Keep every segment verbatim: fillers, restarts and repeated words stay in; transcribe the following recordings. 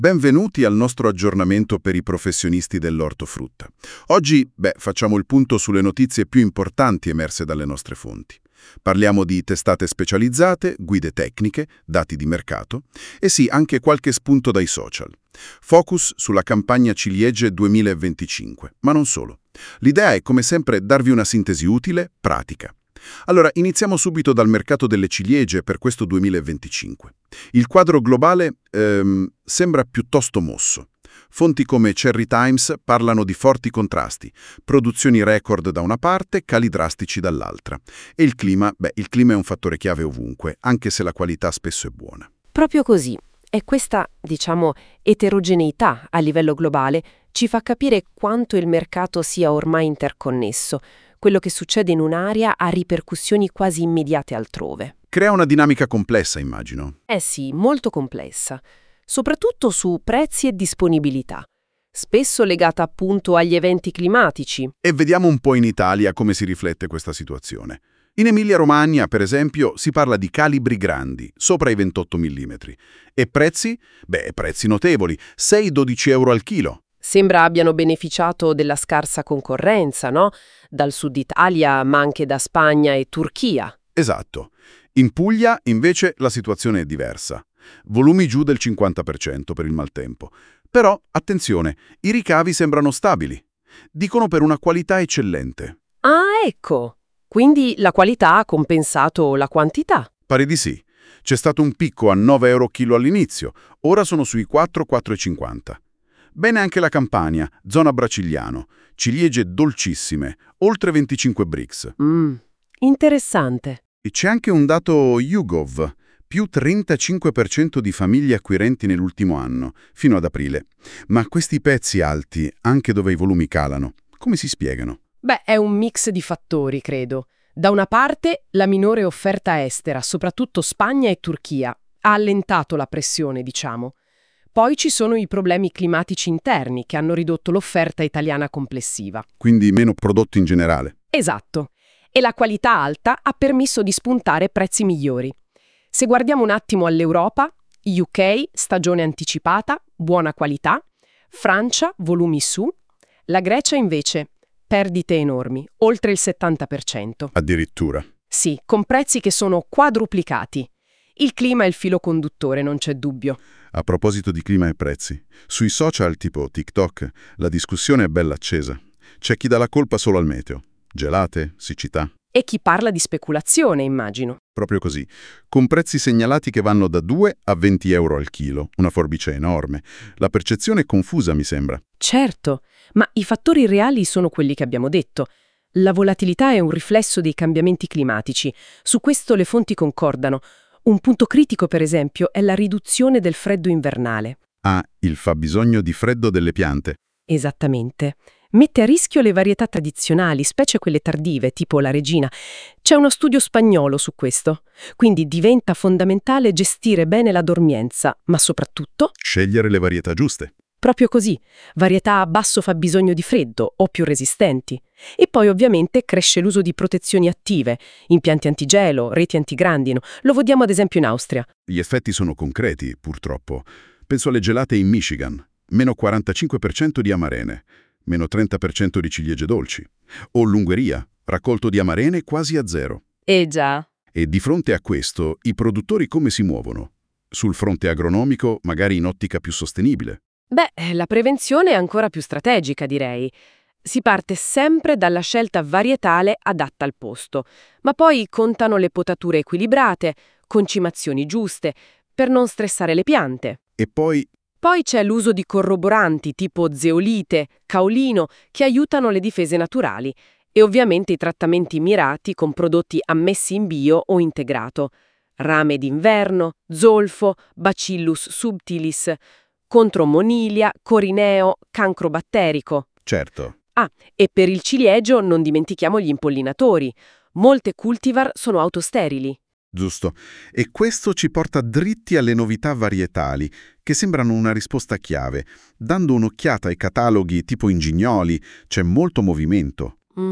Benvenuti al nostro aggiornamento per i professionisti dell'ortofrutta. Oggi, beh, facciamo il punto sulle notizie più importanti emerse dalle nostre fonti. Parliamo di testate specializzate, guide tecniche, dati di mercato e sì, anche qualche spunto dai social. Focus sulla campagna ciliegie duemilaventicinque, ma non solo. L'idea è, come sempre, darvi una sintesi utile, pratica. Allora, iniziamo subito dal mercato delle ciliegie per questo duemilaventicinque. Il quadro globale ehm, sembra piuttosto mosso. Fonti come Cherry Times parlano di forti contrasti, produzioni record da una parte, cali drastici dall'altra. E il clima, beh, il clima è un fattore chiave ovunque, anche se la qualità spesso è buona. Proprio così. E questa, diciamo, eterogeneità a livello globale ci fa capire quanto il mercato sia ormai interconnesso. Quello che succede in un'area ha ripercussioni quasi immediate altrove. Crea una dinamica complessa, immagino. Eh sì, molto complessa, soprattutto su prezzi e disponibilità, spesso legata appunto agli eventi climatici. E vediamo un po' in Italia come si riflette questa situazione. In Emilia-Romagna, per esempio, si parla di calibri grandi, sopra i ventotto millimetri. E prezzi? Beh, prezzi notevoli, sei dodici euro al chilo. Sembra abbiano beneficiato della scarsa concorrenza, no? Dal sud Italia, ma anche da Spagna e Turchia. Esatto. In Puglia, invece, la situazione è diversa. Volumi giù del cinquanta per cento per il maltempo. Però, attenzione, i ricavi sembrano stabili. Dicono per una qualità eccellente. Ah, ecco! Quindi la qualità ha compensato la quantità. Pare di sì. C'è stato un picco a nove euro chilo all'inizio, ora sono sui quattro quattro e cinquanta. Bene anche la Campania, zona Bracigliano, ciliegie dolcissime, oltre venticinque brix. Mmm, interessante. E c'è anche un dato YouGov, più trentacinque per cento di famiglie acquirenti nell'ultimo anno, fino ad aprile. Ma questi pezzi alti, anche dove i volumi calano, come si spiegano? Beh, è un mix di fattori, credo. Da una parte, la minore offerta estera, soprattutto Spagna e Turchia, ha allentato la pressione, diciamo. Poi ci sono i problemi climatici interni che hanno ridotto l'offerta italiana complessiva. Quindi meno prodotto in generale. Esatto. E la qualità alta ha permesso di spuntare prezzi migliori. Se guardiamo un attimo all'Europa, U K, stagione anticipata, buona qualità, Francia, volumi su, la Grecia invece, perdite enormi, oltre il settanta per cento. Addirittura. Sì, con prezzi che sono quadruplicati. Il clima è il filo conduttore, non c'è dubbio. A proposito di clima e prezzi, sui social tipo TikTok la discussione è bella accesa. C'è chi dà la colpa solo al meteo. Gelate, siccità. E chi parla di speculazione, immagino. Proprio così, con prezzi segnalati che vanno da due a venti euro al chilo, una forbice enorme. La percezione è confusa, mi sembra. Certo, ma i fattori reali sono quelli che abbiamo detto. La volatilità è un riflesso dei cambiamenti climatici. Su questo le fonti concordano. Un punto critico, per esempio, è la riduzione del freddo invernale. Ah, il fabbisogno di freddo delle piante. Esattamente. Mette a rischio le varietà tradizionali, specie quelle tardive, tipo la regina. C'è uno studio spagnolo su questo. Quindi diventa fondamentale gestire bene la dormienza, ma soprattutto Scegliere le varietà giuste. proprio così, varietà a basso fabbisogno di freddo o più resistenti. E poi ovviamente cresce l'uso di protezioni attive, impianti antigelo, reti antigrandino. Lo vediamo ad esempio in Austria. Gli effetti sono concreti, purtroppo. Penso alle gelate in Michigan, meno quarantacinque per cento di amarene, meno trenta per cento di ciliegie dolci. O l'Ungheria, raccolto di amarene quasi a zero. Eh già. E di fronte a questo, i produttori come si muovono? Sul fronte agronomico, magari in ottica più sostenibile. Beh, la prevenzione è ancora più strategica, direi. Si parte sempre dalla scelta varietale adatta al posto, ma poi contano le potature equilibrate, concimazioni giuste, per non stressare le piante. E poi Poi c'è l'uso di corroboranti tipo zeolite, caolino, che aiutano le difese naturali, e ovviamente i trattamenti mirati con prodotti ammessi in bio o integrato. Rame d'inverno, zolfo, Bacillus subtilis, contro monilia, corineo, cancro batterico. certo. Ah, e per il ciliegio non dimentichiamo gli impollinatori. Molte cultivar sono autosterili. Giusto. E questo ci porta dritti alle novità varietali, che sembrano una risposta chiave. Dando un'occhiata ai cataloghi tipo Ingignoli, c'è molto movimento. Mhm.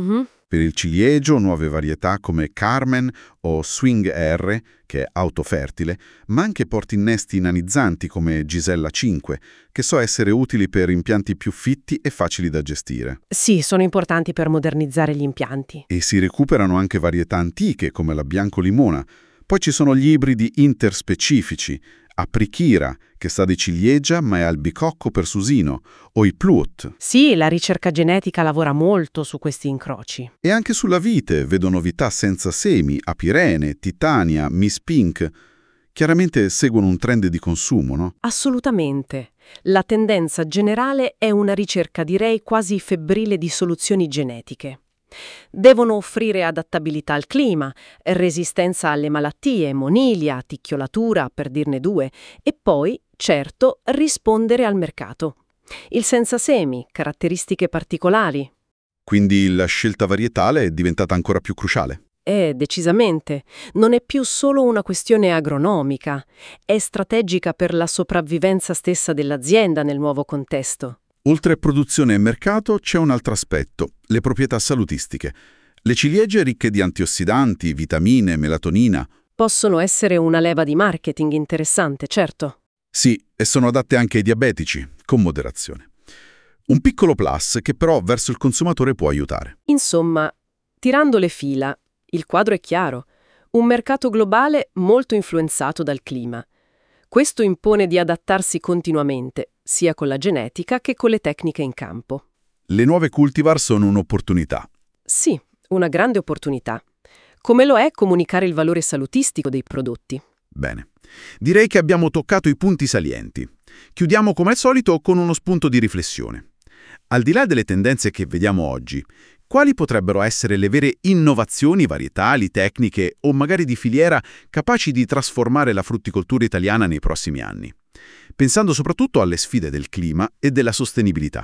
Per il ciliegio, nuove varietà come Carmen o Swing R, che è autofertile, ma anche portinnesti nanizzanti come Gisella cinque, che so essere utili per impianti più fitti e facili da gestire. Sì, sono importanti per modernizzare gli impianti. E si recuperano anche varietà antiche come la Bianco Limona. Poi ci sono gli ibridi interspecifici, Aprichira, che sa di ciliegia ma è albicocco per susino, o i Pluot. Sì, la ricerca genetica lavora molto su questi incroci. E anche sulla vite vedo novità senza semi, Apirene, Titania, Miss Pink. Chiaramente seguono un trend di consumo, no? Assolutamente. La tendenza generale è una ricerca, direi, quasi febbrile di soluzioni genetiche. Devono offrire adattabilità al clima, resistenza alle malattie, monilia, ticchiolatura, per dirne due, e poi, certo, rispondere al mercato. Il senza semi, caratteristiche particolari. Quindi la scelta varietale è diventata ancora più cruciale. Eh, decisamente. Non è più solo una questione agronomica, è strategica per la sopravvivenza stessa dell'azienda nel nuovo contesto. Oltre a produzione e mercato c'è un altro aspetto, le proprietà salutistiche. Le ciliegie ricche di antiossidanti, vitamine, melatonina. Possono essere una leva di marketing interessante, certo. Sì, e sono adatte anche ai diabetici, con moderazione. Un piccolo plus che però verso il consumatore può aiutare. Insomma, tirando le fila, il quadro è chiaro. Un mercato globale molto influenzato dal clima. Questo impone di adattarsi continuamente, sia con la genetica che con le tecniche in campo. Le nuove cultivar sono un'opportunità. Sì, una grande opportunità. Come lo è comunicare il valore salutistico dei prodotti. Bene. Direi che abbiamo toccato i punti salienti. Chiudiamo come al solito con uno spunto di riflessione. Al di là delle tendenze che vediamo oggi, quali potrebbero essere le vere innovazioni varietali, tecniche o magari di filiera capaci di trasformare la frutticoltura italiana nei prossimi anni? Pensando soprattutto alle sfide del clima e della sostenibilità.